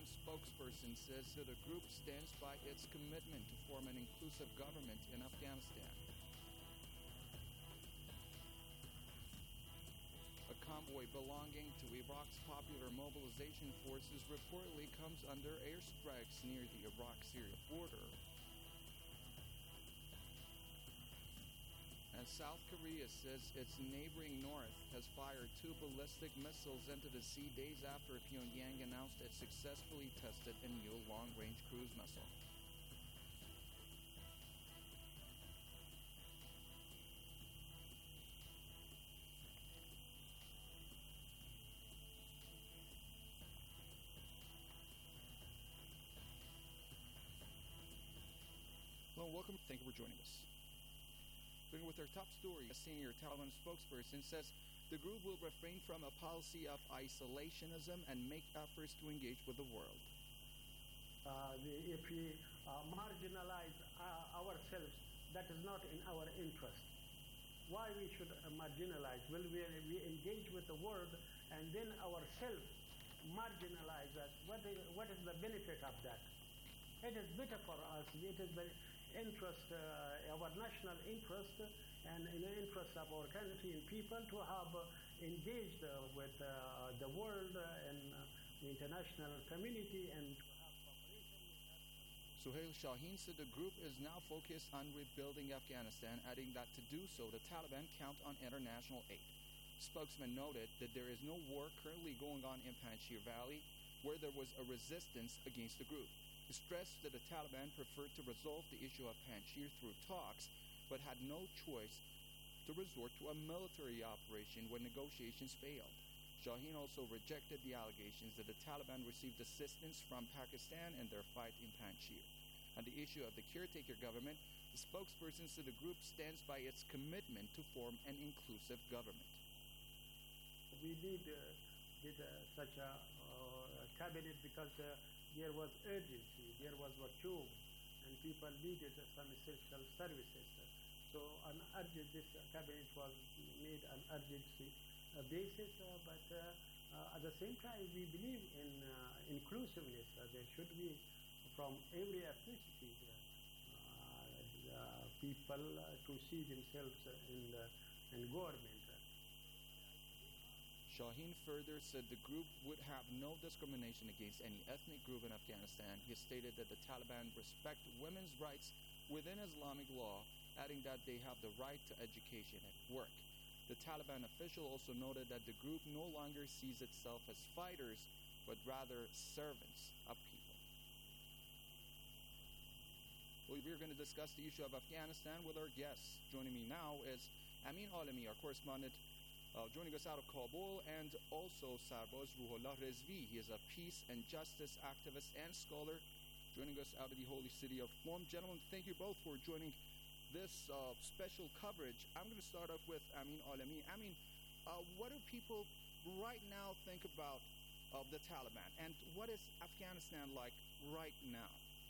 Taliban spokesperson says that the group stands by its commitment to form an inclusive government in Afghanistan. A convoy belonging to Iraq's Popular Mobilization Forces reportedly comes under airstrikes near the Iraq-Syria border. And South Korea says its neighboring north has fired 2 ballistic missiles into the sea days after Pyongyang announced it successfully tested a new long-range cruise missile. Hello and welcome. Thank you for joining us. Beginning with our top story, a senior Taliban spokesperson says the group will refrain from a policy of isolationism and make efforts to engage with the world. If we marginalize ourselves, that is not in our interest. Why we should marginalize? Well, we engage with the world and then ourselves marginalize us. What is the benefit of that? It is better for us. It is the interest, our national interest, and in the interest of our country and people to have engaged with the world and the international community and to have cooperation with that. Suhail Shaheen said the group is now focused on rebuilding Afghanistan, adding that to do so, the Taliban count on international aid. Spokesman noted that there is no war currently going on in Panjshir Valley, where there was a resistance against the group. He stressed that the Taliban preferred to resolve the issue of Panjshir through talks, but had no choice to resort to a military operation when negotiations failed. Shaheen also rejected the allegations that the Taliban received assistance from Pakistan in their fight in Panjshir. On the issue of the caretaker government, the spokesperson said the group stands by its commitment to form an inclusive government. We did such a cabinet because there was urgency, there was vacuum, and people needed some essential services. So this cabinet was made on urgency basis, but at the same time we believe in inclusiveness. There should be from every ethnicity people to see themselves in government. Shaheen further said the group would have no discrimination against any ethnic group in Afghanistan. He stated that the Taliban respect women's rights within Islamic law, adding that they have the right to education and work. The Taliban official also noted that the group no longer sees itself as fighters, but rather servants of people. Well, we're going to discuss the issue of Afghanistan with our guests. Joining me now is Amin Alami, our correspondent, joining us out of Kabul, and also Sarbaz Ruhollah Rizvi. He is a peace and justice activist and scholar, joining us out of the holy city of Qom. Gentlemen, thank you both for joining this special coverage. I'm going to start off with Amin Alami. Amin, what do people right now think about the Taliban, and what is Afghanistan like right now?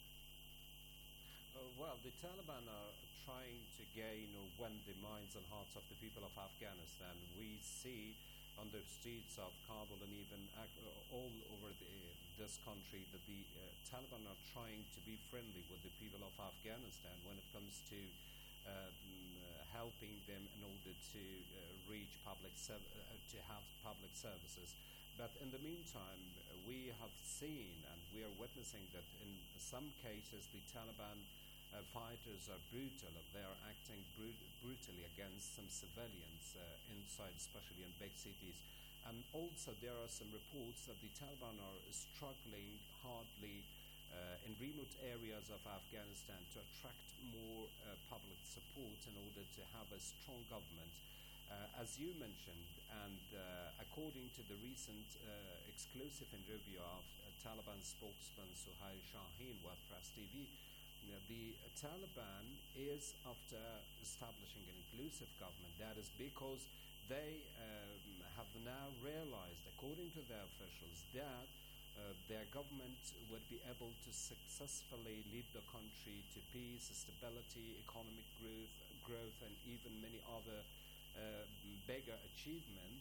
Well, the Taliban are trying to gain or win the minds and hearts of the people of Afghanistan. We see on the streets of Kabul and even all over this country that the Taliban are trying to be friendly with the people of Afghanistan when it comes to helping them in order to reach to have public services. But in the meantime, we have seen and we are witnessing that in some cases the Taliban fighters are brutal. They are acting brutally against some civilians inside, especially in big cities. And also there are some reports that the Taliban are struggling hardly in remote areas of Afghanistan to attract more public support in order to have a strong government. As you mentioned, and according to the recent exclusive interview of Taliban spokesman Suhail Shaheen with Press TV, the Taliban is after establishing an inclusive government. That is because they have now realized, according to their officials, that their government would be able to successfully lead the country to peace, stability, economic growth, and even many other bigger achievements.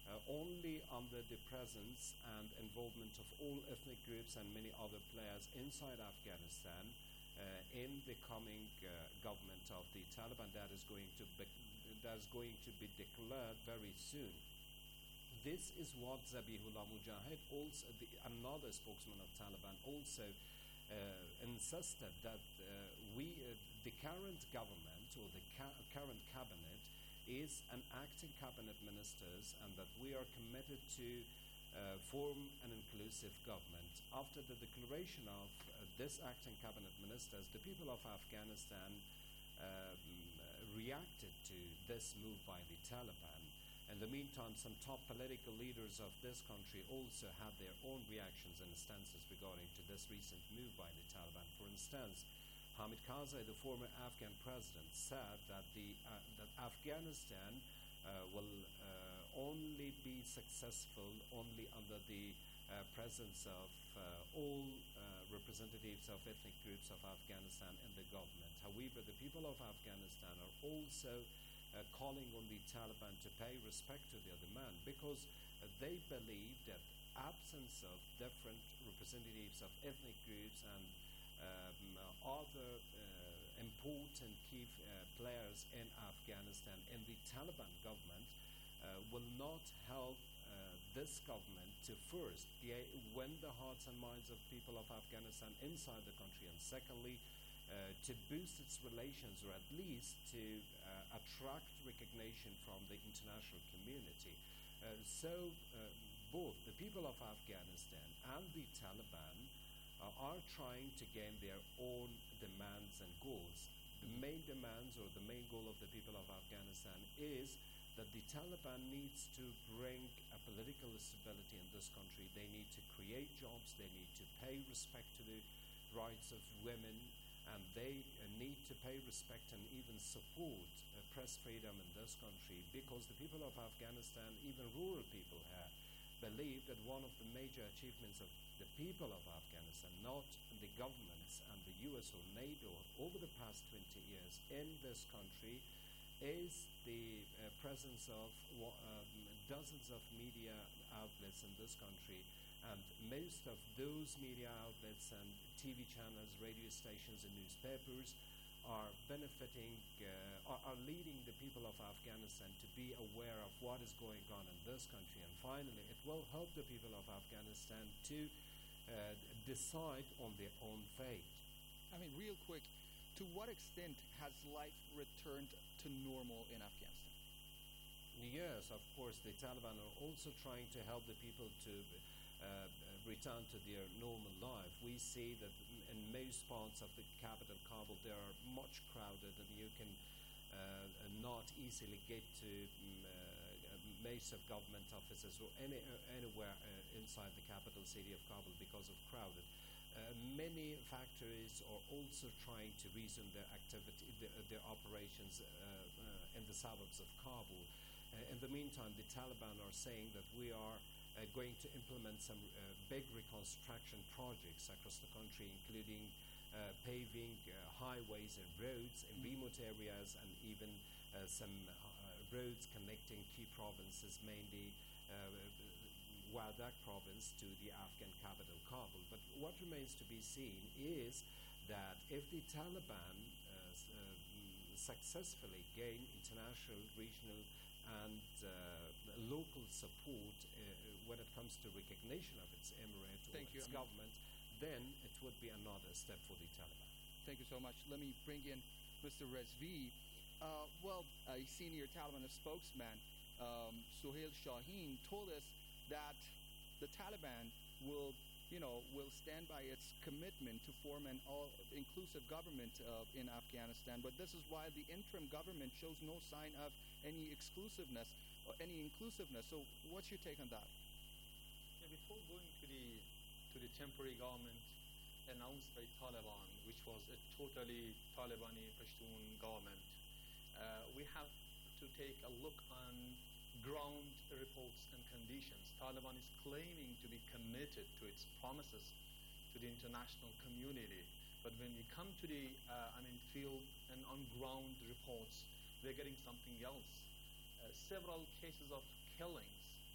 only under the presence and involvement of all ethnic groups and many other players inside Afghanistan in the coming government of the Taliban that is going to be declared very soon. This is what Zabihullah Mujahid, also another spokesman of Taliban, also insisted that the current government or the current cabinet is an acting cabinet ministers, and that we are committed to form an inclusive government. After the declaration of this acting cabinet ministers, the people of Afghanistan reacted to this move by the Taliban. In the meantime, some top political leaders of this country also had their own reactions and stances regarding to this recent move by the Taliban. For instance, Hamid Karzai, the former Afghan president, said that that Afghanistan will only be successful only under the presence of all representatives of ethnic groups of Afghanistan in the government. However, the people of Afghanistan are also calling on the Taliban to pay respect to their demand, because they believe that absence of different representatives of ethnic groups and other important key players in Afghanistan and the Taliban government will not help this government to first win the hearts and minds of people of Afghanistan inside the country, and secondly, to boost its relations, or at least to attract recognition from the international community. So both the people of Afghanistan and the Taliban are trying to gain their own demands and goals. The main demands or the main goal of the people of Afghanistan is that the Taliban needs to bring a political stability in this country. They need to create jobs, they need to pay respect to the rights of women, and they need to pay respect and even support press freedom in this country, because the people of Afghanistan, even rural people here, believe that one of the major achievements of the people of Afghanistan, not the governments and the US or NATO over the past 20 years in this country, is the presence of dozens of media outlets in this country, and most of those media outlets and TV channels, radio stations and newspapers are benefiting, are leading the people of Afghanistan to be aware of what is going on in this country. And finally, it will help the people of Afghanistan to decide on their own fate. I mean, real quick, to what extent has life returned to normal in Afghanistan? Yes, of course, the Taliban are also trying to help the people to return to their normal life. We see that in most parts of the capital, Kabul, they are much crowded, and you can not easily get to most of government offices or anywhere inside the capital city of Kabul because of crowded. Many factories are also trying to resume their activity, their operations in the suburbs of Kabul. In the meantime, the Taliban are saying that we are going to implement some big reconstruction projects across the country, including paving highways and roads in remote areas, and even some roads connecting key provinces, mainly Wardak province to the Afghan capital, Kabul. But what remains to be seen is that if the Taliban successfully gain international, regional, and local support when it comes to recognition of its emirate or its government, then it would be another step for the Taliban. Thank you so much. Let me bring in Mr. Rezvi. A senior Taliban spokesman, Sohail Shaheen, told us that the Taliban will stand by its commitment to form an all-inclusive government in Afghanistan. But this is why the interim government shows no sign of any exclusiveness or any inclusiveness. So what's your take on that? Yeah, before going to the temporary government announced by Taliban, which was a totally Talibani Pashtun government, we have to take a look on ground reports and conditions. Taliban is claiming to be committed to its promises to the international community, but when we come to the field and on ground reports, we're getting something else. Several cases of killings,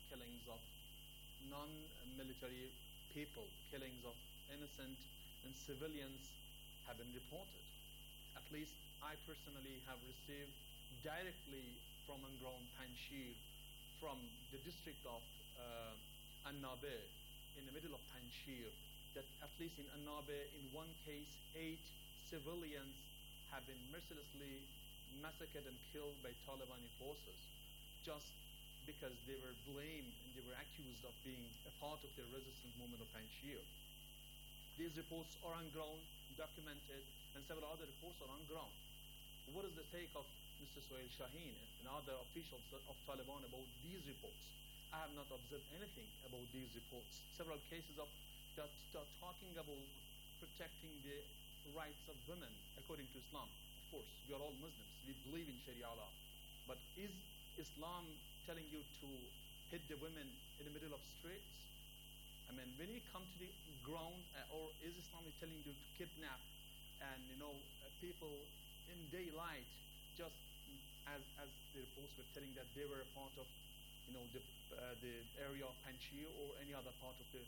killings of non-military people, killings of innocent and civilians have been reported. At least I personally have received directly from on-ground Panjshir, from the district of Annabe, in the middle of Panjshir, that at least in Annabe, in one case, 8 civilians have been mercilessly massacred and killed by Talibani forces just because they were blamed and they were accused of being a part of the resistance movement of Panjshir. These reports are on ground, documented, and several other reports are on ground. What is the take of Mr. Suhail Shaheen and other officials of Taliban about these reports? I have not observed anything about these reports. Several cases of that are talking about protecting the rights of women according to Islam. Of course, we are all Muslims. We believe in Sharia law. But is Islam telling you to hit the women in the middle of streets? I mean, when you come to the ground, or is Islam telling you to kidnap and people in daylight, just as the reports were telling that they were a part of the area of Panjshir or any other part of the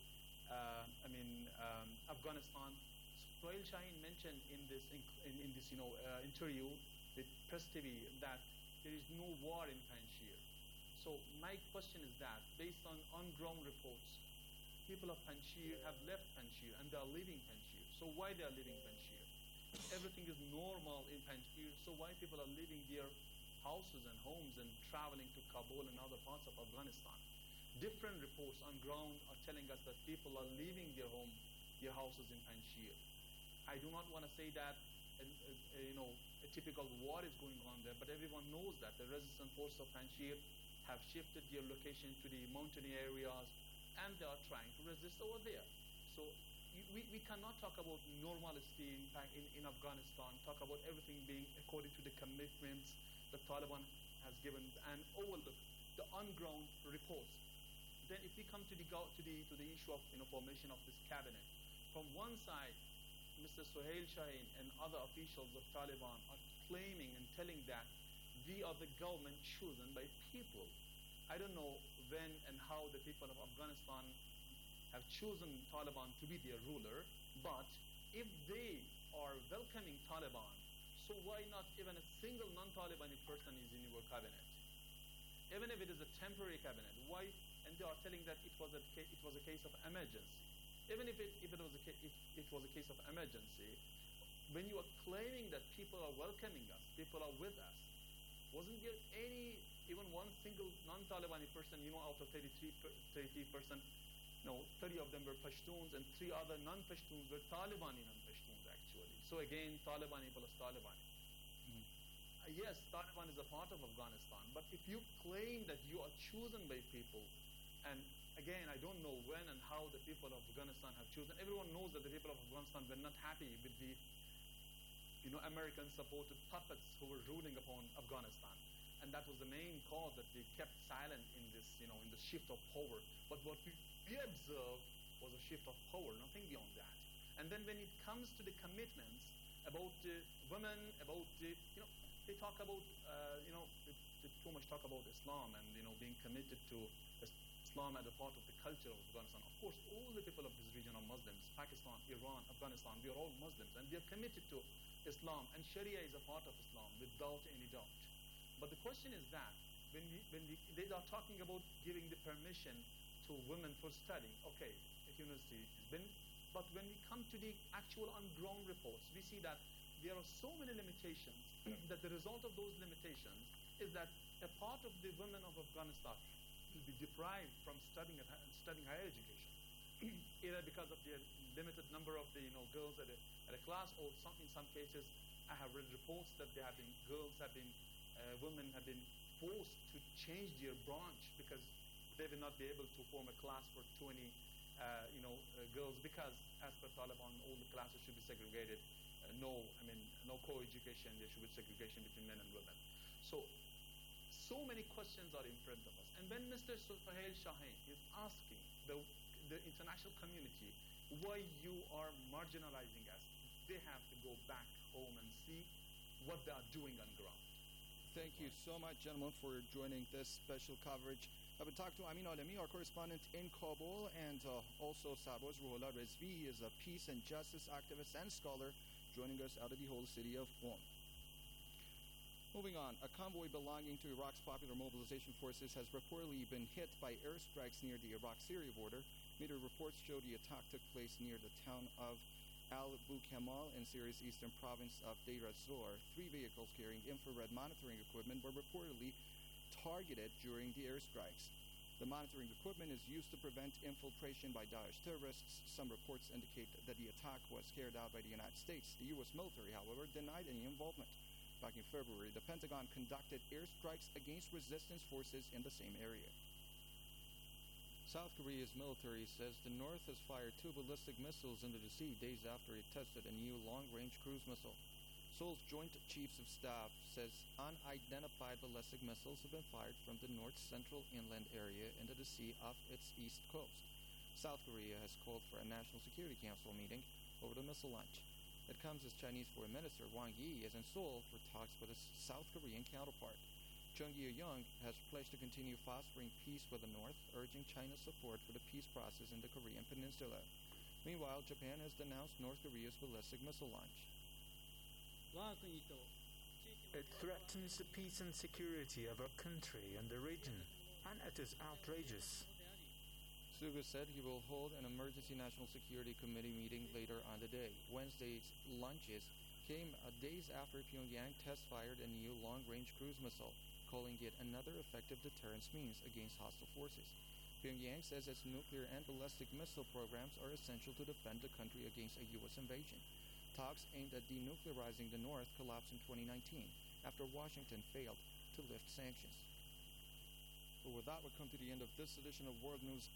Afghanistan. Suhail Shaheen mentioned in this interview with Press TV that there is no war in Panjshir. So my question is that, based on on-ground reports, people of Panjshir have left Panjshir and they are leaving Panjshir. So why they are leaving Panjshir? Everything is normal in Panjshir, so why people are leaving their houses and homes and traveling to Kabul and other parts of Afghanistan? Different reports on ground are telling us that people are leaving their houses in Panjshir. I do not want to say that a typical war is going on there, but everyone knows that the resistance force of Panjshir have shifted their location to the mountain areas, and they are trying to resist over there. So we cannot talk about normalcy in Afghanistan, talk about everything being according to the commitments the Taliban has given, and overlook the on-ground reports. Then if we come to the issue of formation of this cabinet, from one side, Mr. Suhail Shaheen and other officials of Taliban are claiming and telling that we are the government chosen by people. I don't know when and how the people of Afghanistan have chosen Taliban to be their ruler, but if they are welcoming Taliban, so why not even a single non-Talibani person is in your cabinet? Even if it is a temporary cabinet, why? And they are telling that it was a case of emergency. Even if it was a case of emergency, when you are claiming that people are welcoming us, people are with us, wasn't there even one single non-Talibani person, out of 33%, 30 of them were Pashtuns and 3 other non-Pashtuns were Talibani non-Pashtuns actually. So again, Talibani plus Talibani. Yes, Taliban is a part of Afghanistan, but if you claim that you are chosen by people, and again, I don't know when and how the people of Afghanistan have chosen. Everyone knows that the people of Afghanistan were not happy with the American-supported puppets who were ruling upon Afghanistan. And that was the main cause that they kept silent in this, in the shift of power. But what we observed was a shift of power, nothing beyond that. And then when it comes to the commitments about women, about they talk about, they too much talk about Islam and, being committed to Islam as a part of the culture of Afghanistan. Of course, all the people of this region are Muslims. Pakistan, Iran, Afghanistan, we are all Muslims, and we are committed to Islam, and Sharia is a part of Islam without any doubt. But the question is that when they are talking about giving the permission to women for studying, okay, if university has been, but when we come to the actual on-ground reports, we see that there are so many limitations that the result of those limitations is that a part of the women of Afghanistan will be deprived from studying higher education, either because of the limited number of the girls at a class, or in some cases, I have read reports that women have been forced to change their branch because they will not be able to form a class for 20 girls, because as per Taliban, all the classes should be segregated. No co-education. There should be segregation between men and women. So many questions are in front of us. And when Mr. Suhail Shaheen is asking the international community why you are marginalizing us, they have to go back home and see what they are doing on ground. Thank you so much, gentlemen, for joining this special coverage. I've been talking to Amin Alemi, our correspondent in Kabul, and also Sarboz Ruhollah Rizvi is a peace and justice activist and scholar joining us out of the whole city of Qom. Moving on, a convoy belonging to Iraq's Popular Mobilization Forces has reportedly been hit by airstrikes near the Iraq-Syria border. Media reports show the attack took place near the town of Al-Bu Kamal in Syria's eastern province of Deir ez-Zor. 3 vehicles carrying infrared monitoring equipment were reportedly targeted during the airstrikes. The monitoring equipment is used to prevent infiltration by Daesh terrorists. Some reports indicate that the attack was carried out by the United States. The U.S. military, however, denied any involvement. Back in February, the Pentagon conducted airstrikes against resistance forces in the same area. South Korea's military says the North has fired 2 ballistic missiles into the sea days after it tested a new long-range cruise missile. Seoul's Joint Chiefs of Staff says unidentified ballistic missiles have been fired from the north-central inland area into the sea off its east coast. South Korea has called for a National Security Council meeting over the missile launch. It comes as Chinese Foreign Minister Wang Yi is in Seoul for talks with his South Korean counterpart. Chung Ye-young has pledged to continue fostering peace with the North, urging China's support for the peace process in the Korean Peninsula. Meanwhile, Japan has denounced North Korea's ballistic missile launch. It threatens the peace and security of our country and the region, and it is outrageous. Suga said he will hold an emergency National Security Committee meeting later on the day. Wednesday's launches came days after Pyongyang test-fired a new long-range cruise missile, calling it another effective deterrence means against hostile forces. Pyongyang says its nuclear and ballistic missile programs are essential to defend the country against a U.S. invasion. Talks aimed at denuclearizing the North collapsed in 2019 after Washington failed to lift sanctions. But with that, we come to the end of this edition of World News.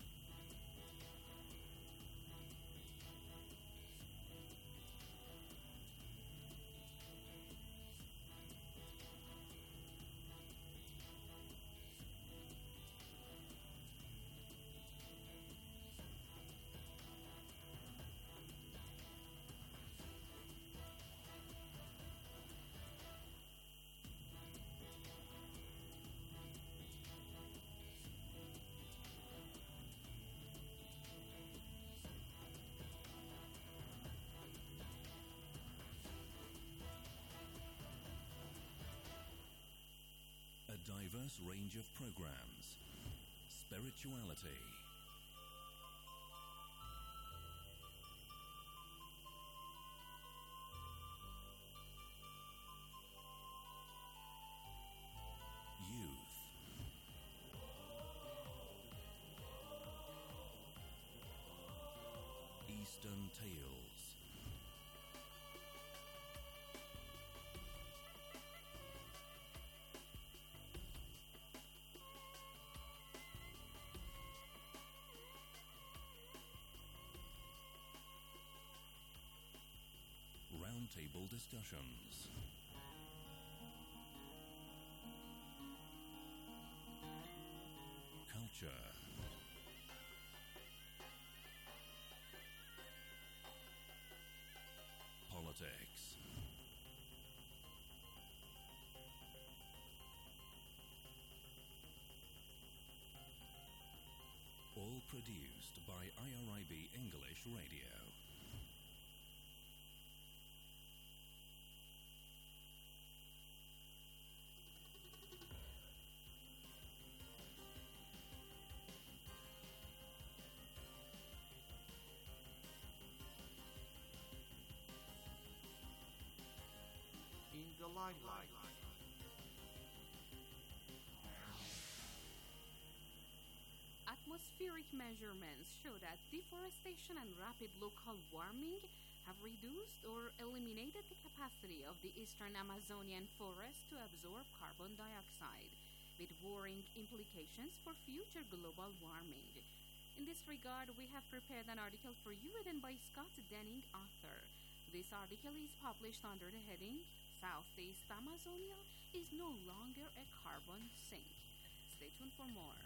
A diverse range of programs, spirituality, youth, Eastern Tales, roundtable discussions, culture, politics, all produced by IRIB English Radio. In the limelight. Atmospheric measurements show that deforestation and rapid local warming have reduced or eliminated the capacity of the eastern Amazonian forest to absorb carbon dioxide, with worrying implications for future global warming. In this regard, we have prepared an article for you written by Scott Denning, author. This article is published under the heading Southeast Amazonia is no longer a carbon sink. Stay tuned for more.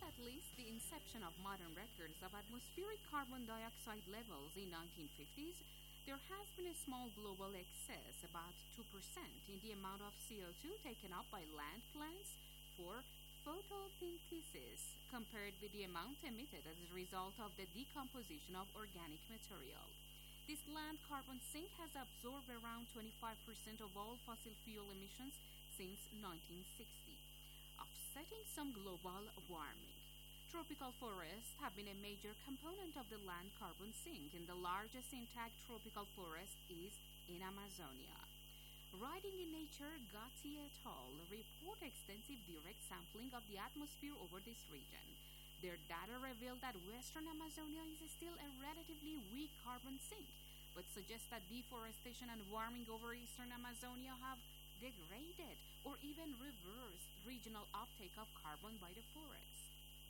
at least the inception of modern records of atmospheric carbon dioxide levels in 1950s, there has been a small global excess, about 2%, in the amount of CO2 taken up by land plants for photosynthesis compared with the amount emitted as a result of the decomposition of organic material. This land carbon sink has absorbed around 25% of all fossil fuel emissions since 1960, offsetting some global warming. Tropical forests have been a major component of the land carbon sink, and the largest intact tropical forest is in Amazonia. Writing in Nature, Gatti et al. Report extensive direct sampling of the atmosphere over this region. Their data reveal that western Amazonia is still a relatively weak carbon sink, but suggest that deforestation and warming over eastern Amazonia have degraded or even reversed regional uptake of carbon by the forest.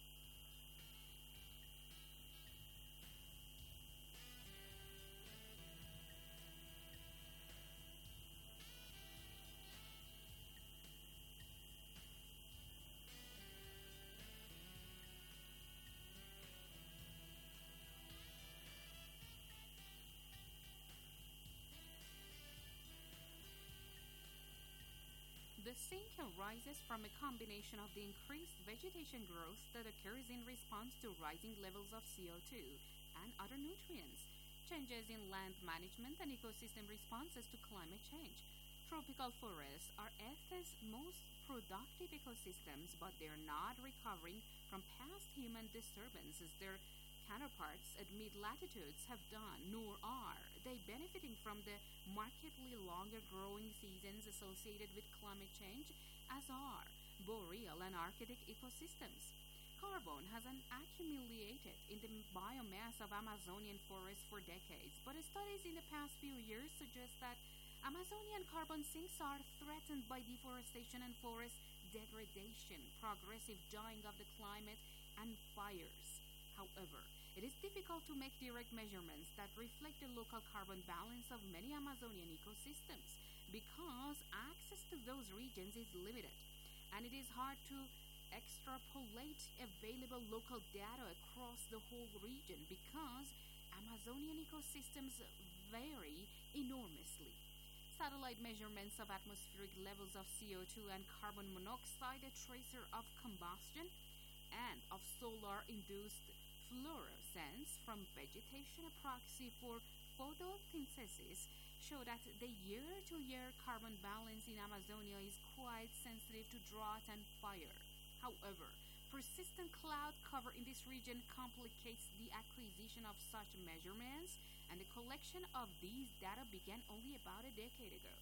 The sink arises from a combination of the increased vegetation growth that occurs in response to rising levels of CO2 and other nutrients, changes in land management, and ecosystem responses to climate change. Tropical forests are Earth's most productive ecosystems, but they're not recovering from past human disturbances their counterparts at mid-latitudes have done, nor are they benefiting from the markedly longer growing seasons associated with climate change, as are boreal and Arctic ecosystems. Carbon has accumulated in the biomass of Amazonian forests for decades, but studies in the past few years suggest that Amazonian carbon sinks are threatened by deforestation and forest degradation, progressive dying of the climate, and fires. However, it is difficult to make direct measurements that reflect the local carbon balance of many Amazonian ecosystems because access to those regions is limited, and it is hard to extrapolate available local data across the whole region because Amazonian ecosystems vary enormously. Satellite measurements of atmospheric levels of CO2 and carbon monoxide, a tracer of combustion, and of solar-induced fluorescence from vegetation, a proxy for photosynthesis, show that the year-to-year carbon balance in Amazonia is quite sensitive to drought and fire. However, persistent cloud cover in this region complicates the acquisition of such measurements, and the collection of these data began only about a decade ago.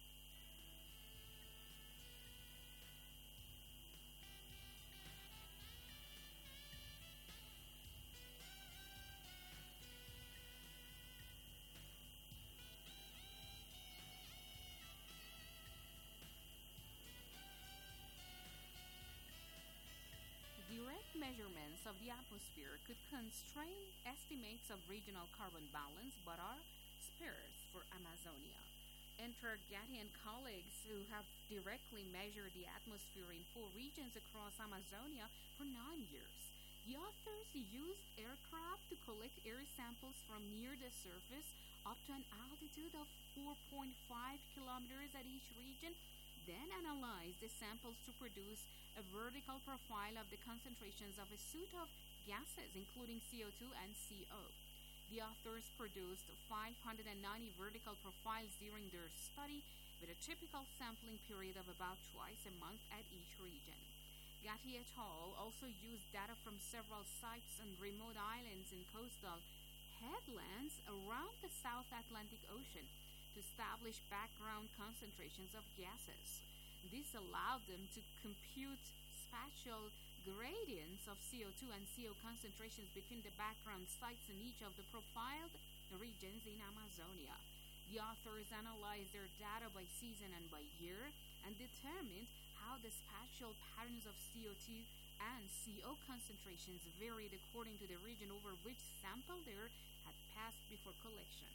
Direct measurements of the atmosphere could constrain estimates of regional carbon balance, but are sparse for Amazonia. Enter Gatti and colleagues, who have directly measured the atmosphere in 4 regions across Amazonia for 9 years. The authors used aircraft to collect air samples from near the surface up to an altitude of 4.5 kilometers at each region, then analyzed the samples to produce a vertical profile of the concentrations of a suite of gases, including CO2 and CO. The authors produced 590 vertical profiles during their study, with a typical sampling period of about twice a month at each region. Gatti et al. Also used data from several sites on remote islands and coastal headlands around the South Atlantic Ocean to establish background concentrations of gases. This allowed them to compute spatial gradients of CO2 and CO concentrations between the background sites in each of the profiled regions in Amazonia. The authors analyzed their data by season and by year and determined how the spatial patterns of CO2 and CO concentrations varied according to the region over which sample layer had passed before collection.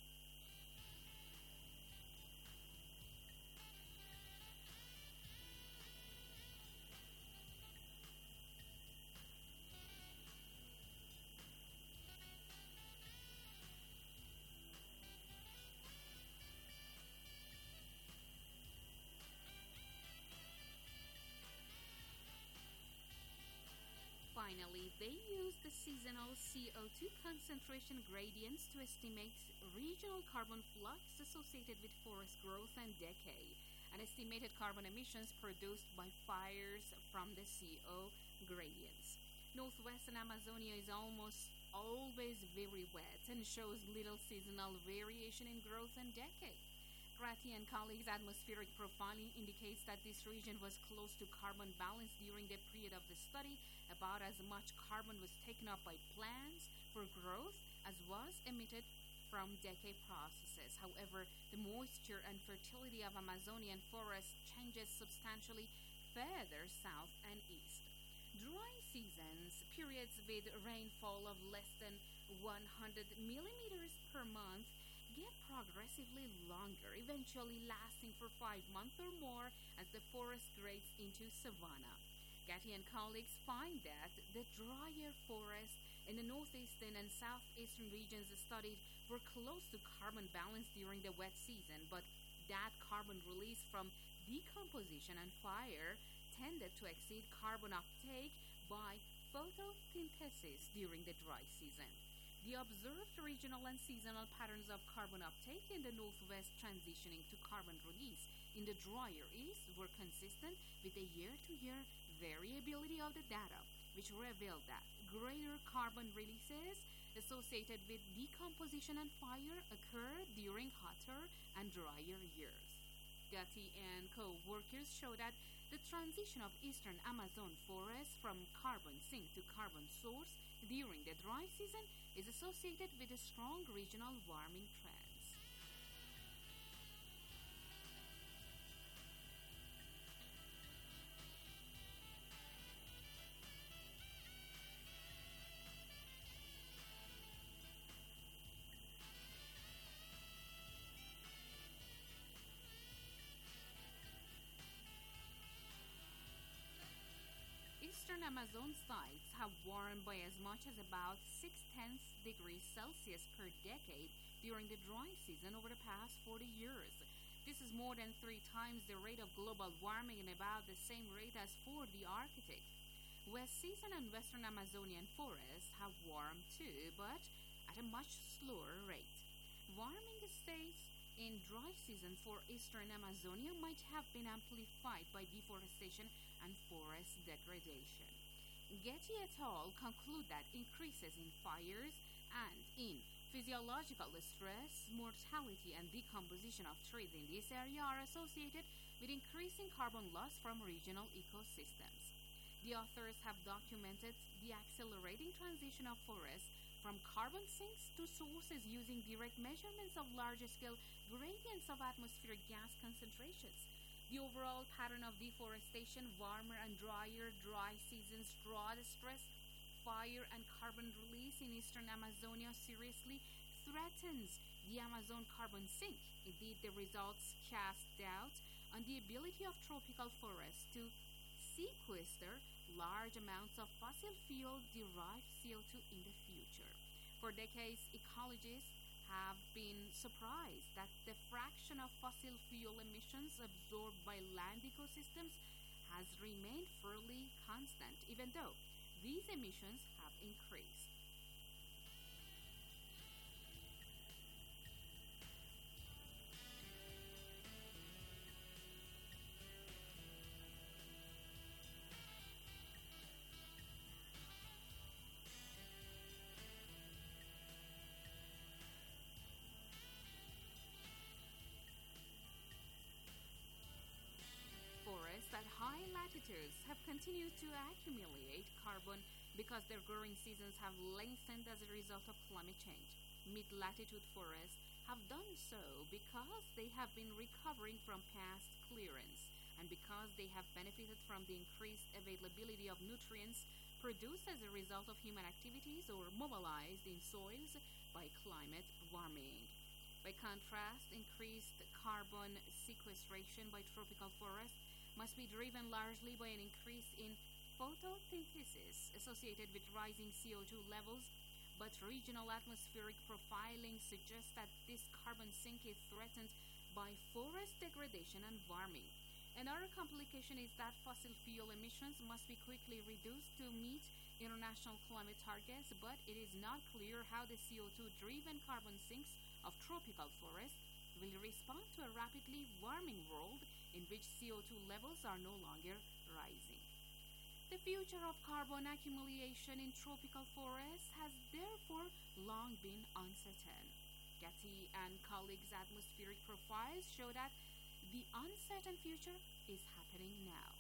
Finally, they use the seasonal CO2 concentration gradients to estimate regional carbon flux associated with forest growth and decay, and estimated carbon emissions produced by fires from the CO gradients. Northwestern Amazonia is almost always very wet and shows little seasonal variation in growth and decay. Grati and colleagues' atmospheric profiling indicates that this region was close to carbon balance during the period of the study. About as much carbon was taken up by plants for growth as was emitted from decay processes. However, the moisture and fertility of Amazonian forests changes substantially further south and east. Dry seasons, periods with rainfall of less than 100 millimeters per month, get progressively longer, eventually lasting for 5 months or more as the forest grades into savanna. Gatti and colleagues find that the drier forests in the northeastern and southeastern regions studied were close to carbon balance during the wet season, but that carbon release from decomposition and fire tended to exceed carbon uptake by photosynthesis during the dry season. The observed regional and seasonal patterns of carbon uptake in the northwest transitioning to carbon release in the drier east were consistent with the year-to-year variability of the data, which revealed that greater carbon releases associated with decomposition and fire occur during hotter and drier years. Gatti and co-workers show that the transition of eastern Amazon forests from carbon sink to carbon source during the dry season is associated with a strong regional warming trends. Eastern Amazon sites have warmed by as much as about 0.6 degrees Celsius per decade during the dry season over the past 40 years. This is more than 3 times the rate of global warming and about the same rate as for the Arctic. West season and western Amazonian forests have warmed too, but at a much slower rate. Warming stays in dry season for eastern Amazonia might have been amplified by deforestation and forest degradation. Getty et al. Conclude that increases in fires and in physiological stress, mortality, and decomposition of trees in this area are associated with increasing carbon loss from regional ecosystems. The authors have documented the accelerating transition of forests from carbon sinks to sources using direct measurements of larger-scale gradients of atmospheric gas concentrations. The overall pattern of deforestation, warmer and drier dry seasons, drought stress, fire, and carbon release in eastern Amazonia seriously threatens the Amazon carbon sink. Indeed, the results cast doubt on the ability of tropical forests to sequester large amounts of fossil fuel-derived CO2 in the future. For decades, ecologists have been surprised that the fraction of fossil fuel emissions absorbed by land ecosystems has remained fairly constant, even though these emissions have increased. Forests at high latitudes have continued to accumulate carbon because their growing seasons have lengthened as a result of climate change. Mid-latitude forests have done so because they have been recovering from past clearance and because they have benefited from the increased availability of nutrients produced as a result of human activities or mobilized in soils by climate warming. By contrast, increased carbon sequestration by tropical forests must be driven largely by an increase in photosynthesis associated with rising CO2 levels, but regional atmospheric profiling suggests that this carbon sink is threatened by forest degradation and warming. Another complication is that fossil fuel emissions must be quickly reduced to meet international climate targets, but it is not clear how the CO2-driven carbon sinks of tropical forests will respond to a rapidly warming world in which CO2 levels are no longer rising. The future of carbon accumulation in tropical forests has therefore long been uncertain. Getty and colleagues' atmospheric profiles show that the uncertain future is happening now.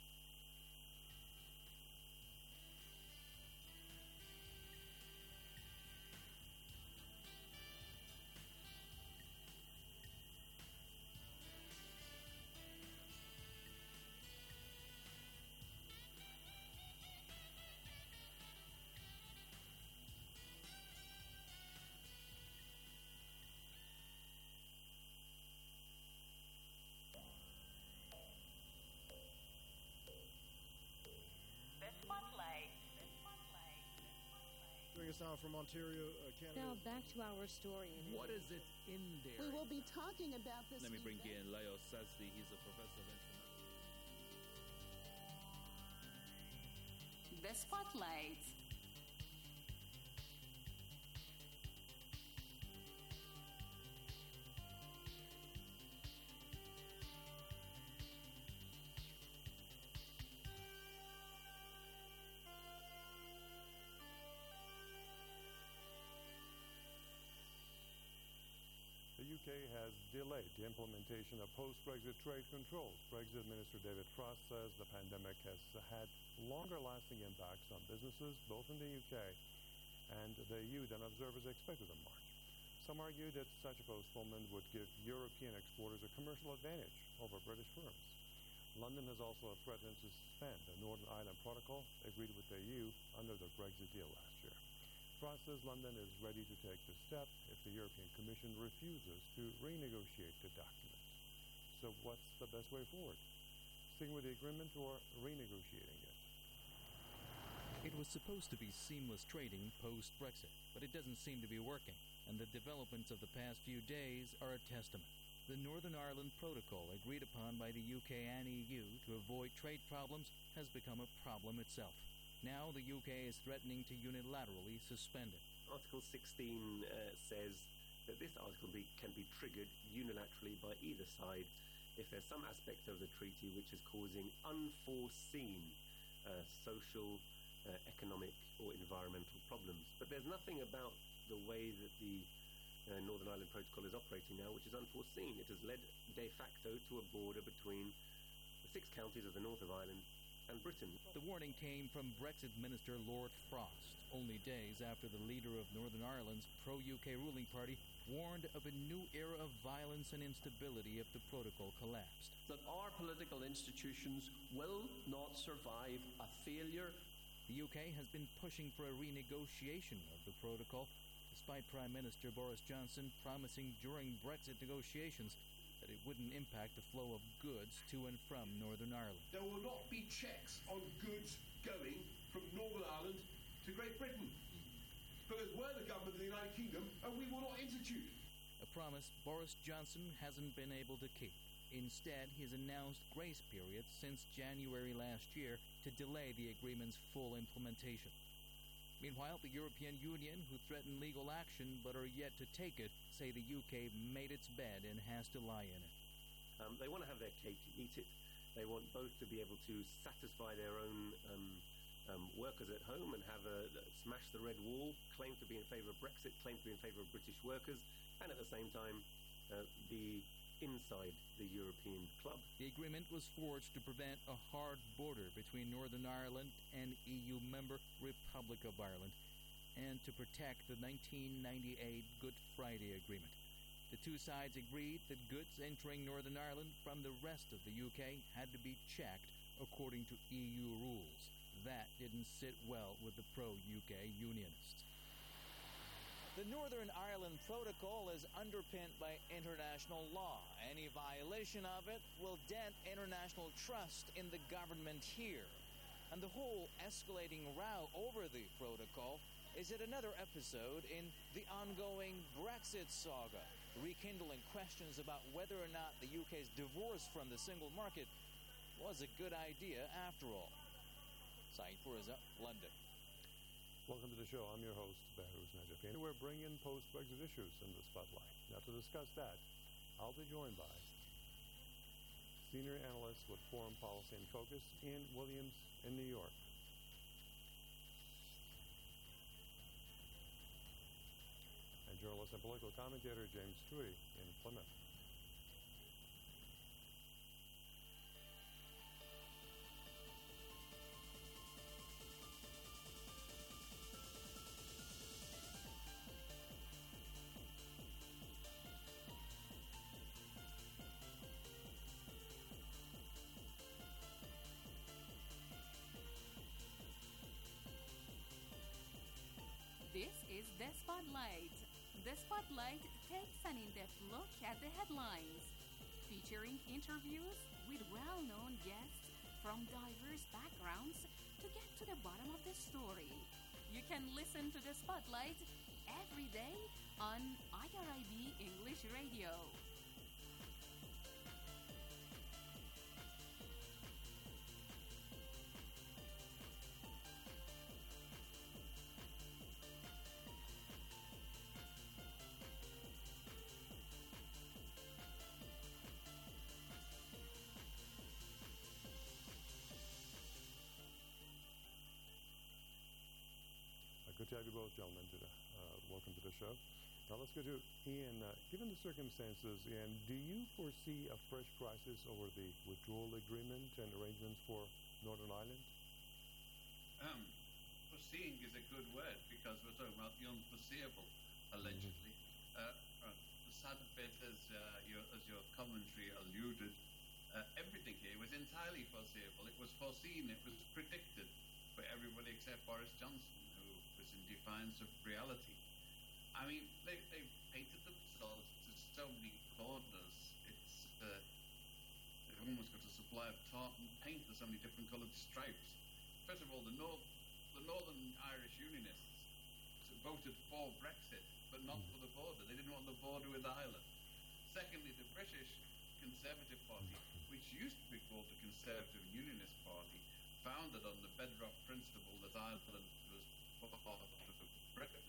Joining us now from Ontario, Canada. Now back to our story. What is it in there? We will be talking about this. Let me bring in Leo Sazdi. He's a professor of international. The Spotlight. The UK has delayed the implementation of post-Brexit trade controls. Brexit Minister David Frost says the pandemic has had longer-lasting impacts on businesses, both in the UK and the EU, than observers expected in March. Some argue that such a postponement would give European exporters a commercial advantage over British firms. London has also threatened to suspend the Northern Ireland Protocol agreed with the EU under the Brexit deal last year. Frost says London is ready to take the step if the European Commission refuses to renegotiate the document. So what's the best way forward? Sticking with the agreement or renegotiating it? It was supposed to be seamless trading post-Brexit, but it doesn't seem to be working, and the developments of the past few days are a testament. The Northern Ireland Protocol, agreed upon by the UK and EU to avoid trade problems, has become a problem itself. Now the UK is threatening to unilaterally suspend it. Article 16 says that this article can be triggered unilaterally by either side if there's some aspect of the treaty which is causing unforeseen social, economic or environmental problems. But there's nothing about the way that the Northern Ireland Protocol is operating now which is unforeseen. It has led de facto to a border between the 6 counties of the north of Ireland and Britain. The warning came from Brexit Minister Lord Frost, only days after the leader of Northern Ireland's pro-UK ruling party warned of a new era of violence and instability if the protocol collapsed. That our political institutions will not survive a failure. The UK has been pushing for a renegotiation of the protocol, despite Prime Minister Boris Johnson promising during Brexit negotiations that it wouldn't impact the flow of goods to and from Northern Ireland. There will not be checks on goods going from Northern Ireland to Great Britain, because we're the government of the United Kingdom and we will not institute. A promise Boris Johnson hasn't been able to keep. Instead, he has announced grace periods since January last year to delay the agreement's full implementation. Meanwhile, the European Union, who threaten legal action but are yet to take it, say the UK made its bed and has to lie in it. They want to have their cake and eat it. They want both to be able to satisfy their own workers at home and have smash the red wall, claim to be in favour of Brexit, claim to be in favour of British workers, and at the same time be inside the European club. The agreement was forged to prevent a hard border between Northern Ireland and EU member Republic of Ireland, and to protect the 1998 Good Friday Agreement. The two sides agreed that goods entering Northern Ireland from the rest of the UK had to be checked according to EU rules. That didn't sit well with the pro-UK unionists. The Northern Ireland Protocol is underpinned by international law. Any violation of it will dent international trust in the government here. And the whole escalating row over the protocol is yet another episode in the ongoing Brexit saga, rekindling questions about whether or not the UK's divorce from the single market was a good idea after all. Saeed Fariza, London. Welcome to the show. I'm your host, Behruz Najafian. We're bringing post-Brexit issues in the spotlight. Now, to discuss that, I'll be joined by senior analyst with Foreign Policy and Focus, Ian Williams in New York. And journalist and political commentator James Tweedy in Plymouth. This is The Spotlight. The Spotlight takes an in-depth look at the headlines, featuring interviews with well-known guests from diverse backgrounds to get to the bottom of the story. You can listen to The Spotlight every day on IRIB English Radio. Good to have you both, gentlemen. Welcome to the show. Now let's go to Ian. Given the circumstances, Ian, do you foresee a fresh crisis over the withdrawal agreement and arrangements for Northern Ireland? Foreseeing is a good word because we're talking about the unforeseeable, allegedly. The sad bit, as your commentary alluded, everything here was entirely foreseeable. It was foreseen, it was predicted by everybody except Boris Johnson, who was in defiance of reality. I mean, they've painted themselves to so many corners. They've almost got a supply of tartan paint. There's so many different coloured stripes. First of all, the Northern Irish Unionists voted for Brexit, but not for the border. They didn't want the border with Ireland. Secondly, the British Conservative Party, which used to be called the Conservative Unionist Party, founded on the bedrock principle that Ireland was part of Britain,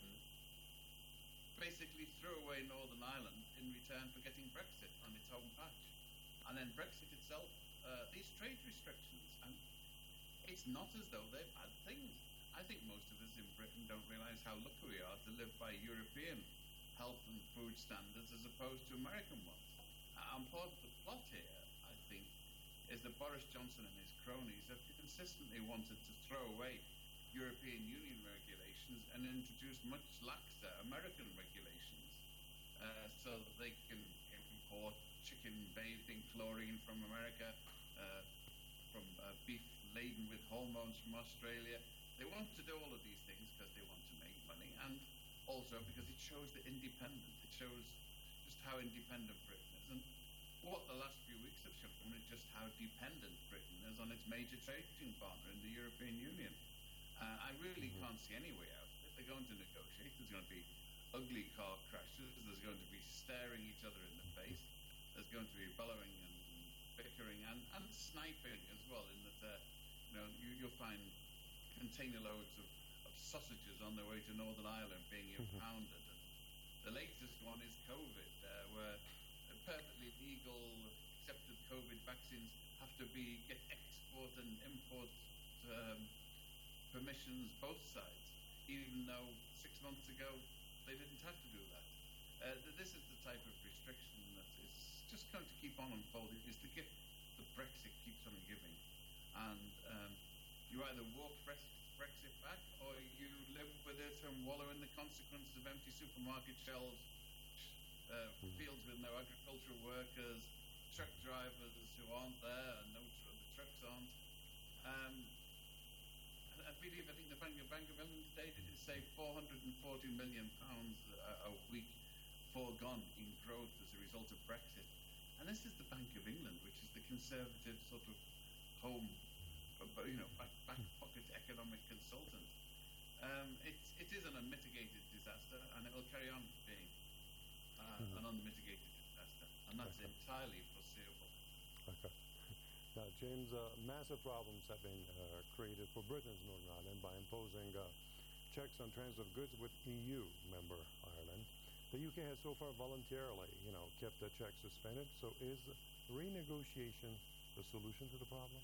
basically threw away Northern Ireland in return for getting Brexit on its home patch. And then Brexit itself, these trade restrictions, and it's not as though they're bad things. I think most of us in Britain don't realise how lucky we are to live by European health and food standards as opposed to American ones. And part of the plot here, I think, is that Boris Johnson and his cronies have consistently wanted to throw away European Union regulations and introduce much laxer American regulations so that they can import chicken bathed in chlorine from America, from beef laden with hormones from Australia. They want to do all of these things because they want to make money, and also because it shows the independent. It shows just how independent Britain is. And what the last few weeks have shown is just how dependent Britain is on its major trading partner in the European Union. I really can't see any way out of it. They're going to negotiate. There's going to be ugly car crashes. There's going to be staring each other in the face. There's going to be bellowing and bickering and sniping as well, in that you'll find container loads of sausages on their way to Northern Ireland being impounded. And the latest one is COVID, where perfectly legal, accepted COVID vaccines have to get export and import permissions both sides, even though 6 months ago they didn't have to do that. This is the type of restriction that is just going to keep on unfolding. Is the gift that Brexit keeps on giving, and you either walk Brexit back or you live with it and wallow in the consequences of empty supermarket shelves, fields with no agricultural workers, truck drivers who aren't there, and the trucks aren't. I think the Bank of England today did say £440 million a week foregone in growth as a result of Brexit. And this is the Bank of England, which is the conservative sort of home, back pocket economic consultant. It is an unmitigated disaster, and it will carry on being an unmitigated disaster, and that's entirely foreseeable. Okay. Now, James, massive problems have been created for Britain's Northern Ireland by imposing checks on transit of goods with EU member Ireland. The UK has so far voluntarily, kept the checks suspended. So is renegotiation the solution to the problem?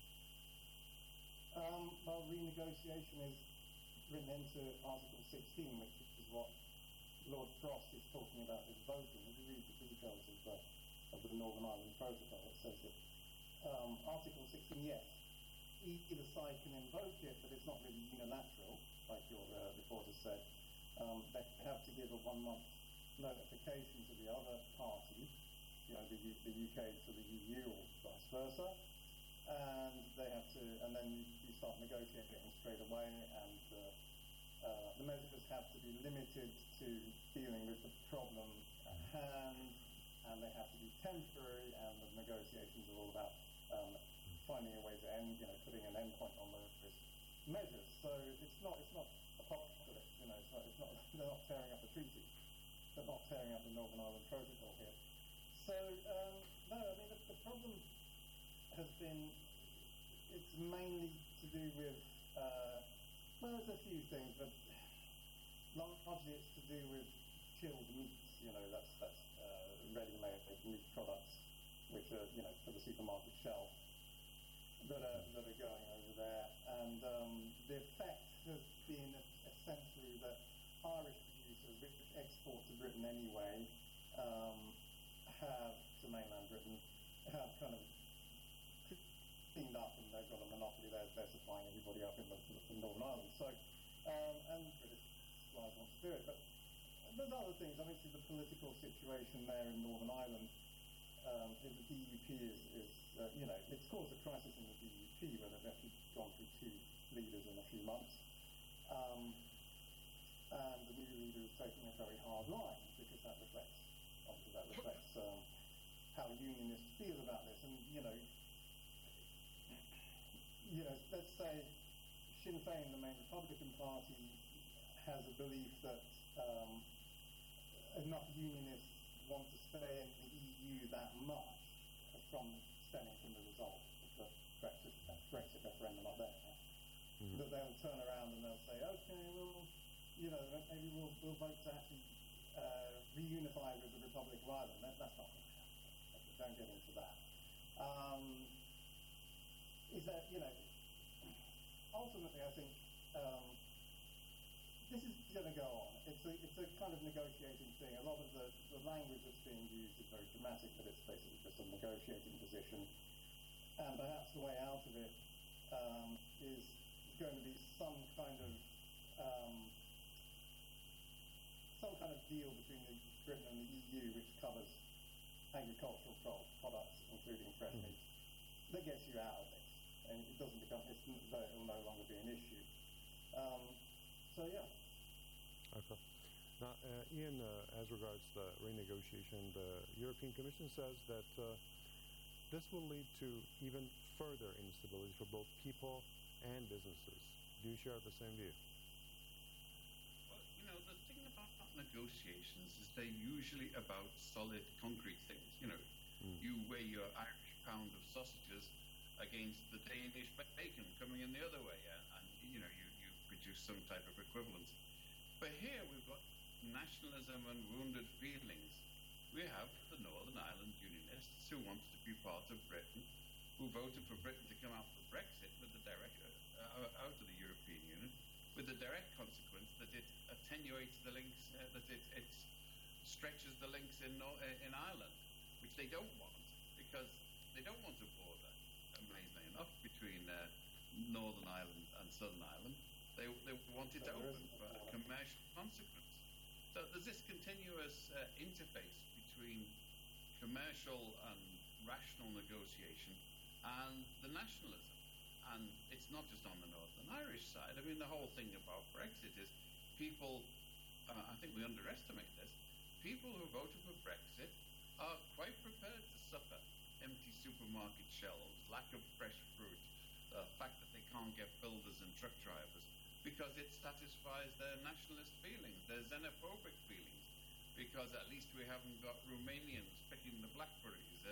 Well, renegotiation is written into Article 16, which is what Lord Frost is talking about with voting. If you read the details of the Northern Ireland Protocol, it says that Article 16, yes, either side can invoke it, but it's not really unilateral, like your reporter said. They have to give a 1-month notification to the other party, the UK to the EU or vice versa, and they have to, and then you start negotiating straight away, and the measures have to be limited to dealing with the problem at hand, and they have to be temporary, and the negotiations are all about finding a way to end, putting an end point on those measures. So it's not apocalypse, they're not tearing up a treaty. They're not tearing up the Northern Ireland Protocol here. So, no, I mean, the problem has been, it's mainly to do with, well, there's a few things, but largely it's to do with chilled meats, that's ready-made meat products, which are, for the supermarket shelf, that are going over there. And the effect has been essentially that Irish producers, which export to Britain anyway, have, to mainland Britain, have kind of cleaned up, and they've got a monopoly. They're supplying everybody up in Northern Ireland. So, and British suppliers want to do it. But there's other things. Obviously, the political situation there in Northern Ireland, the DUP is it's caused a crisis in the DUP, where they've actually gone through 2 leaders in a few months. And the new leader is taking a very hard line, because that reflects how unionists feel about this. And let's say Sinn Féin, the main Republican Party, has a belief that enough unionists want to stay in the EU that much stemming from the result of the Brexit referendum up there. Mm-hmm. That they'll turn around and they'll say, okay, well, maybe we'll vote to actually reunify with the Republic of Ireland. That's not going to happen. Don't get into that. Is that, ultimately I think this is going to go on. It's a kind of negotiating thing. A lot of the language that's being used is very dramatic, but it's basically just a negotiating position. And perhaps the way out of it is going to be some kind of deal between Britain and the EU, which covers agricultural products, including fresh meat, that gets you out of this, and it doesn't become. It will no longer be an issue. So yeah. Okay. Now, Ian, as regards the renegotiation, the European Commission says that this will lead to even further instability for both people and businesses. Do you share the same view? Well, the thing about negotiations is they're usually about solid, concrete things. You weigh your Irish pound of sausages against the Danish bacon coming in the other way, and you produce some type of equivalence. But here we've got nationalism and wounded feelings. We have the Northern Ireland Unionists who wanted to be part of Britain, who voted for Britain to come out of Brexit with the direct out of the European Union, with the direct consequence that it attenuates the links, that it stretches the links in Ireland, which they don't want, because they don't want a border, amazingly enough, between Northern Ireland and Southern Ireland. They want it open for a commercial consequence. So there's this continuous interface between commercial and rational negotiation and the nationalism. And it's not just on the Northern Irish side. I mean, the whole thing about Brexit is people, I think we underestimate this, people who voted for Brexit are quite prepared to suffer empty supermarket shelves, lack of fresh fruit, the fact that they can't get builders and truck drivers, because it satisfies their nationalist feelings, their xenophobic feelings, because at least we haven't got Romanians picking the blackberries,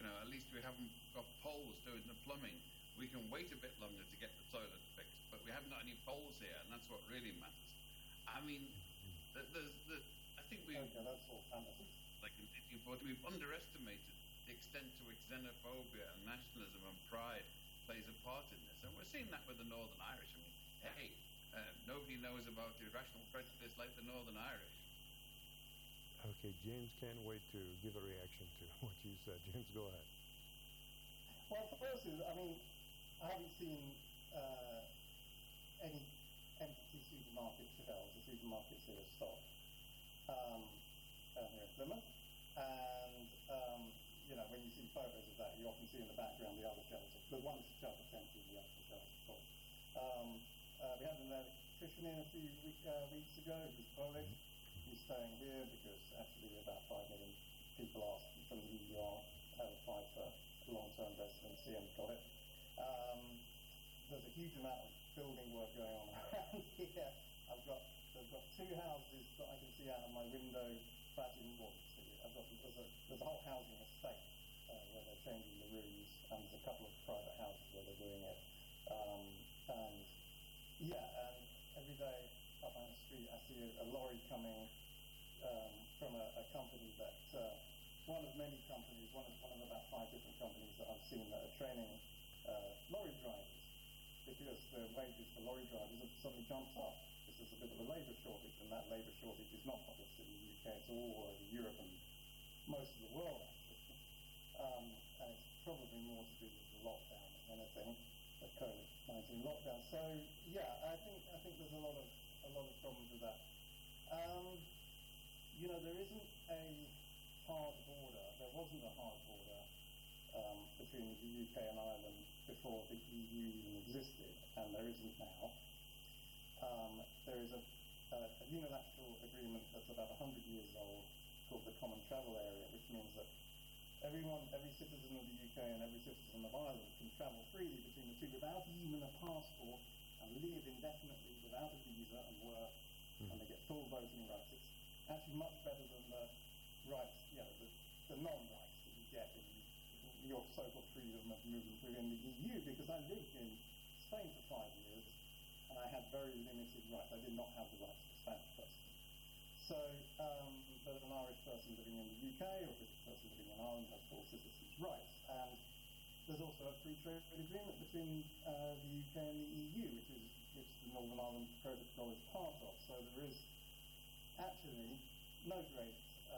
at least we haven't got poles doing the plumbing. We can wait a bit longer to get the toilet fixed, but we haven't got any poles here, and that's what really matters. I mean, I think we, that's all fantasy. Like but we've underestimated the extent to which xenophobia and nationalism and pride plays a part in this, and we're seeing that with the Northern Irish. I mean, hey, nobody knows about irrational prejudice like the Northern Irish. Okay, James can't wait to give a reaction to what you said. James, go ahead. Well, first is, I mean, I haven't seen any empty supermarket shelves. The supermarkets here are stocked here in Plymouth. And, when you see photos of that, you often see in the background the other shelves. The one shelf is empty, the other shelf is full. We had an electrician in a few weeks ago. He's Polish. He's staying here because actually about 5 million people asked from the EU applied for long-term residency and got it. There's a huge amount of building work going on around here. I've got 2 houses that I can see out of my window back in Warwickshire. There's a whole housing estate where they're changing the rooms, and there's a couple of private houses where they're doing it. And every day up on the street I see a lorry coming from a company that one of many companies, one of about 5 different companies that I've seen that are training lorry drivers, because the wages for lorry drivers have suddenly jumped up. There's a bit of a labour shortage, and that labour shortage is not just in the UK, it's all over Europe and most of the world, actually. And it's probably more to do with the lockdown than anything, the COVID-19 lockdown. So I think there's a lot of problems with that. There isn't a hard border. There wasn't a hard border between the UK and Ireland before the EU even existed, and there isn't now. There is a unilateral agreement that's about 100 years old called the Common Travel Area, which means that every citizen of the UK and every citizen of Ireland can travel freely between the two without even a passport and live indefinitely without a visa and work, and they get full voting rights. It's actually much better than the rights, the non-rights that you get in your so-called freedom of movement within the EU, because I lived in Spain for 5 years and I had very limited rights. I did not have the rights of a Spanish person. So, but an Irish person living in the UK or a British person living in Ireland has full citizens' rights. And there's also a free trade agreement between the UK and the EU, which the Northern Ireland Protocol is part of. So there is actually no great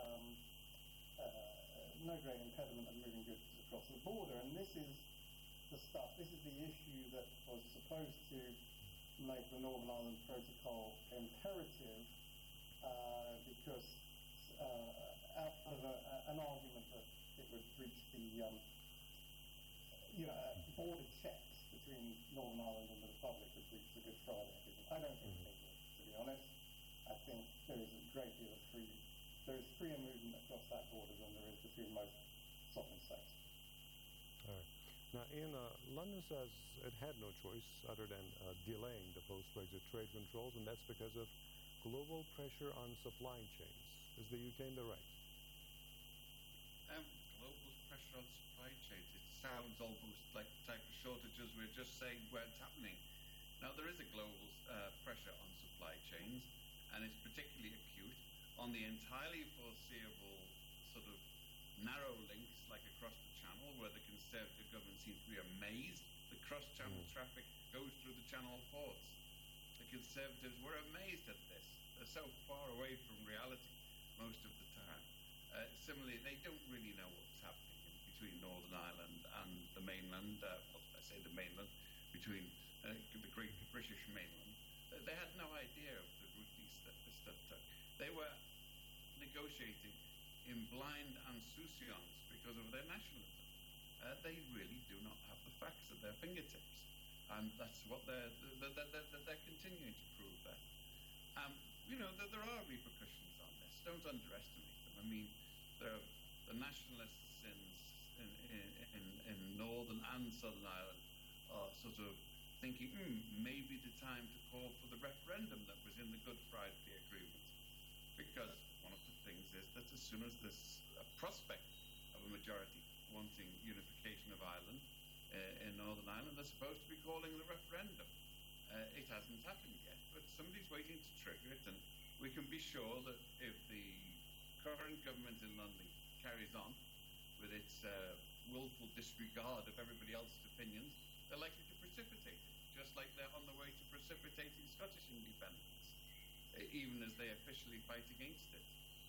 impediment of moving goods across the border. And this is the issue that was supposed to make the Northern Ireland Protocol imperative, because out of an argument that it would breach the border checks between Northern Ireland and the Republic would breach the Good Friday Agreement. I don't think they will, to be honest. I think there is a great deal of there is freer movement across that border than there is between most sovereign states. All right. Now, Ian, London says it had no choice other than delaying the post-Brexit trade controls, and that's because of global pressure on supply chains. Is the UK in the right? Global pressure on supply chains. It sounds almost like the type of shortages we're just saying weren't happening. Now, there is a global pressure on supply chains, and it's particularly acute on the entirely foreseeable sort of narrow links like across the Channel, where the Conservative government seems to be amazed that cross-channel traffic goes through the Channel ports. The Conservatives were amazed at this. They're so far away from reality most of the time. Similarly, they don't really know what's happening between Northern Ireland and the mainland, I say the mainland, between the Great British mainland. They had no idea of the route this stuff took. They were negotiating in blind insouciance because of their nationalism. They really do not have the facts at their fingertips, and that's what they're continuing to prove that. There are repercussions on this. Don't underestimate them. I mean, the nationalists in Northern and Southern Ireland are sort of thinking, maybe the time to call for the referendum that was in the Good Friday Agreement, because one of the things is that as soon as there's a prospect of a majority, wanting unification of Ireland in Northern Ireland are supposed to be calling the referendum. It hasn't happened yet, but somebody's waiting to trigger it, and we can be sure that if the current government in London carries on with its willful disregard of everybody else's opinions, they're likely to precipitate it, just like they're on the way to precipitating Scottish independence, even as they officially fight against it.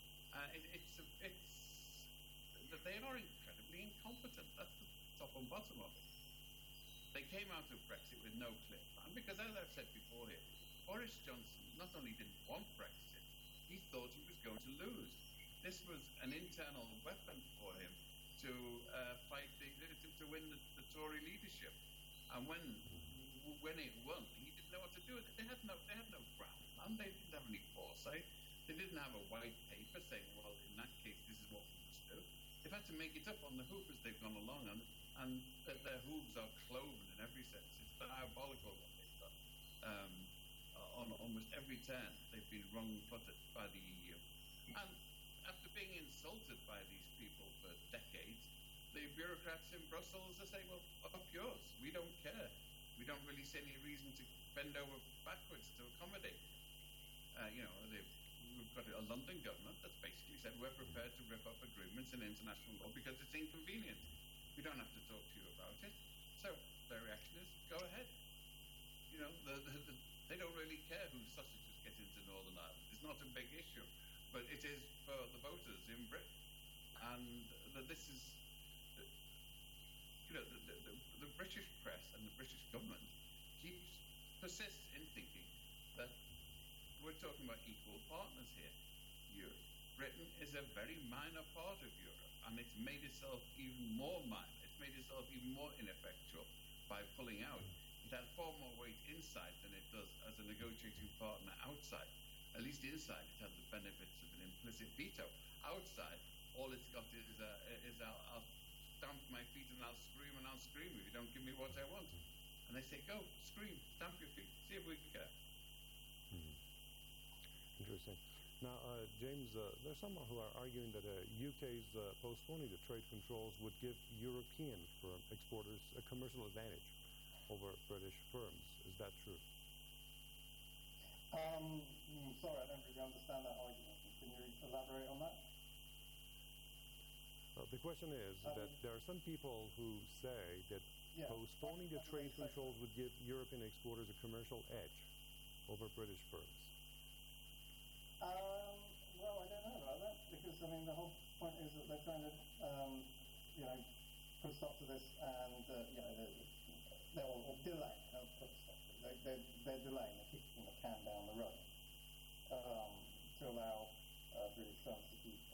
They are incredibly incompetent. That's the top and bottom of it. They came out of Brexit with no clear plan because, as I've said before here, Boris Johnson not only didn't want Brexit, he thought he was going to lose. This was an internal weapon for him to fight to win the Tory leadership. And when it won, he didn't know what to do with it. They had no ground plan. They didn't have any foresight. They didn't have a white paper saying, well, in that case, this is what we must do. They've had to make it up on the hoof as they've gone along, and their hooves are cloven in every sense. It's diabolical what they've done. On almost every turn, they've been wrong-footed by the EU. And after being insulted by these people for decades, the bureaucrats in Brussels are saying, well, up yours. We don't care. We don't really see any reason to bend over backwards to accommodate it. We've got a London government that's basically said we're prepared to rip up agreements in international law because it's inconvenient. We don't have to talk to you about it. So their reaction is, go ahead. They don't really care whose sausages get into Northern Ireland. It's not a big issue, but it is for the voters in Britain. And this is, the British press and the British government persists in thinking that we're talking about equal partners here. Europe. Britain is a very minor part of Europe, and it's made itself even more minor. It's made itself even more ineffectual by pulling out. It has far more weight inside than it does as a negotiating partner outside. At least inside, it has the benefits of an implicit veto. Outside, all it's got is I'll stamp my feet and I'll scream if you don't give me what I want. And they say, go, scream, stamp your feet, see if we care. Interesting. Now, James, there's some who are arguing that UK's postponing the trade controls would give European exporters a commercial advantage over British firms. Is that true? Sorry, I don't really understand that argument. Can you elaborate on that? The question is that there are some people who say that postponing the trade controls would give European exporters a commercial edge over British firms. Well, I don't know about that, because, the whole point is that they're trying to, put a stop to this and, or delay, put a stop to it. They're delaying, they're kicking the can down the road to allow British firms to keep,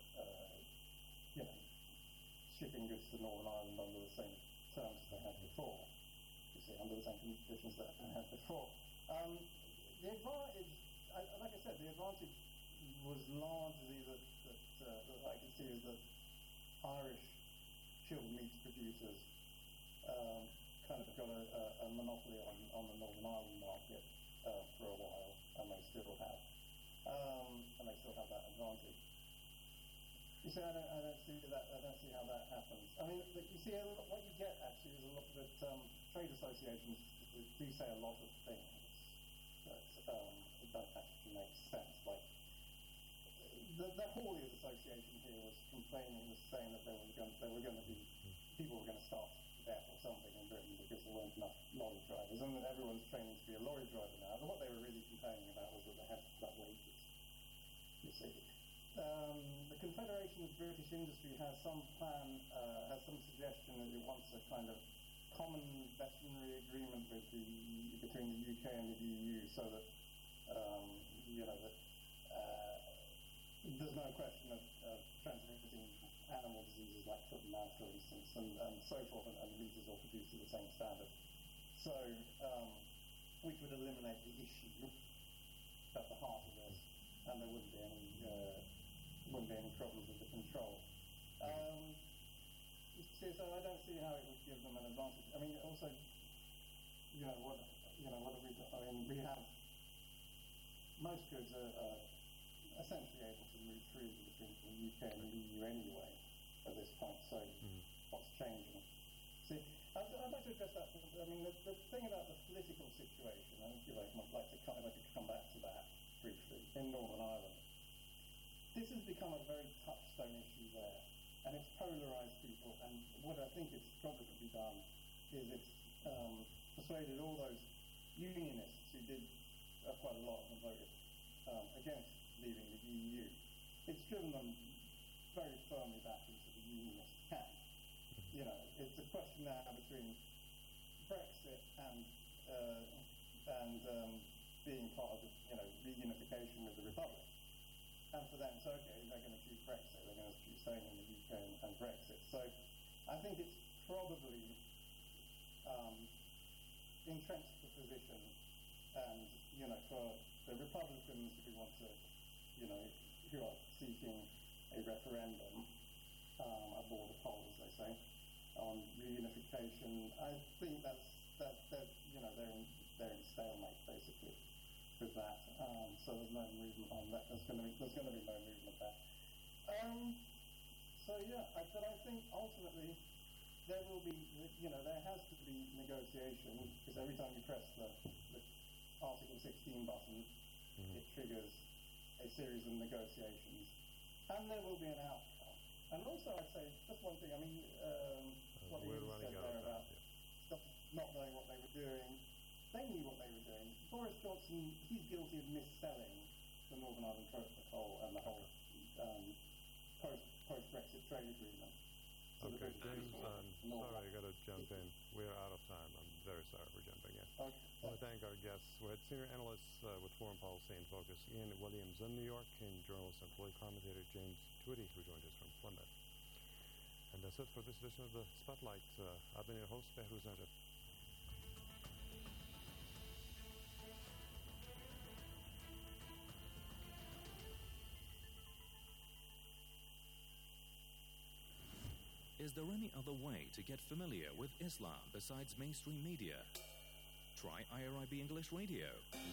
shipping goods to Northern Ireland under the same terms as they had before. You see, under the same conditions that they had before. The advantage, like I said, the advantage was largely that I can see is that Irish chilled meat producers kind of got a monopoly on the Northern Ireland market for a while, and they still have, that advantage. You see, I don't see that. I don't see how that happens. You see, what you get actually is a lot that trade associations do say a lot of things that don't actually make sense. Like the Hauliers Association here was complaining, was saying that people were going to starve to death or something in Britain because there weren't enough lorry drivers, and that everyone's training to be a lorry driver now. But what they were really complaining about was that they had flat wages. You see. The Confederation of British Industry has some plan, has some suggestion that it wants a kind of common veterinary agreement between the UK and the EU, so that there's no question of transmitting animal diseases like foot and mouth, for instance, and so forth, and meat is all produced to the same standard. So, which would eliminate the issue at the heart of this, and there wouldn't be any problems with the control. So I don't see how it would give them an advantage. Also, what have we done? We have most goods are essentially able to move freely between the UK and the EU anyway at this point. So what's changing. See, I'd like to address that. I mean, the thing about the political situation, and if I could come back to that briefly, in Northern Ireland, this has become a very touchstone issue there, and it's polarised people, and what I think it's probably done is it's persuaded all those unionists who did, quite a lot of them voted against leaving the EU. It's driven them very firmly back into the unionist camp. You know, it's a question now between Brexit and being part of the, reunification with the Republic. And for them, so okay, they're going to choose Brexit. They're going to choose staying in the UK and Brexit. So I think it's probably entrenched the position, and for the Republicans who want to, who are seeking a referendum, a border poll, as they say, on reunification, I think they're in stalemate basically with that. So there's no movement on that. There's going to be no movement there. But I think ultimately there will be, there has to be negotiation, because every time you press the Article 16 button, it triggers a series of negotiations, and there will be an outcome. And also, I'd say just one thing. I mean, what you said there about stuff not knowing what they were doing. They knew what they were doing. Boris Johnson, he's guilty of mis-selling the Northern Ireland Protocol and the whole post-Brexit trade agreement. Okay, James, I'm sorry, I got to jump in. We're out of time. I'm very sorry for jumping in. Okay. I want to thank our guests. We had senior analysts with Foreign Policy in Focus, Ian Williams in New York, and journalist and political commentator James Twitty, who joined us from London. And that's it for this edition of the Spotlight. I've been your host, Behruz Najib. Is there any other way to get familiar with Islam besides mainstream media? Try IRIB English Radio.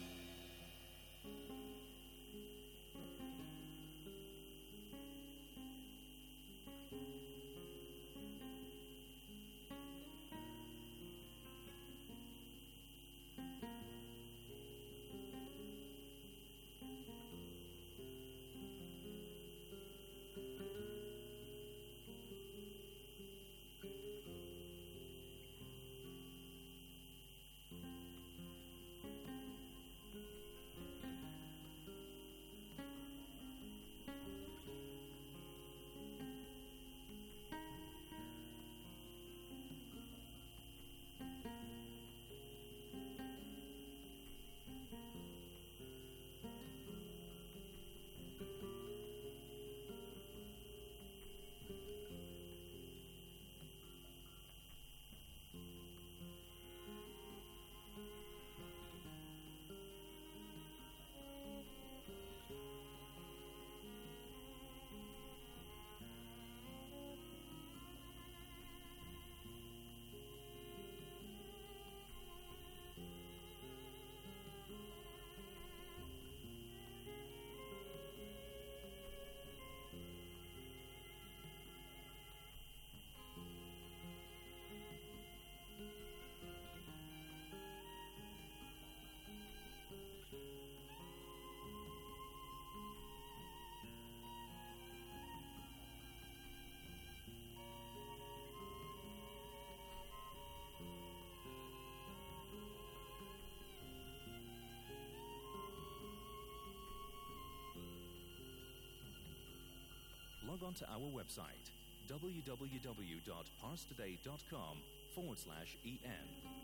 Log on to our website, www.parstoday.com/en.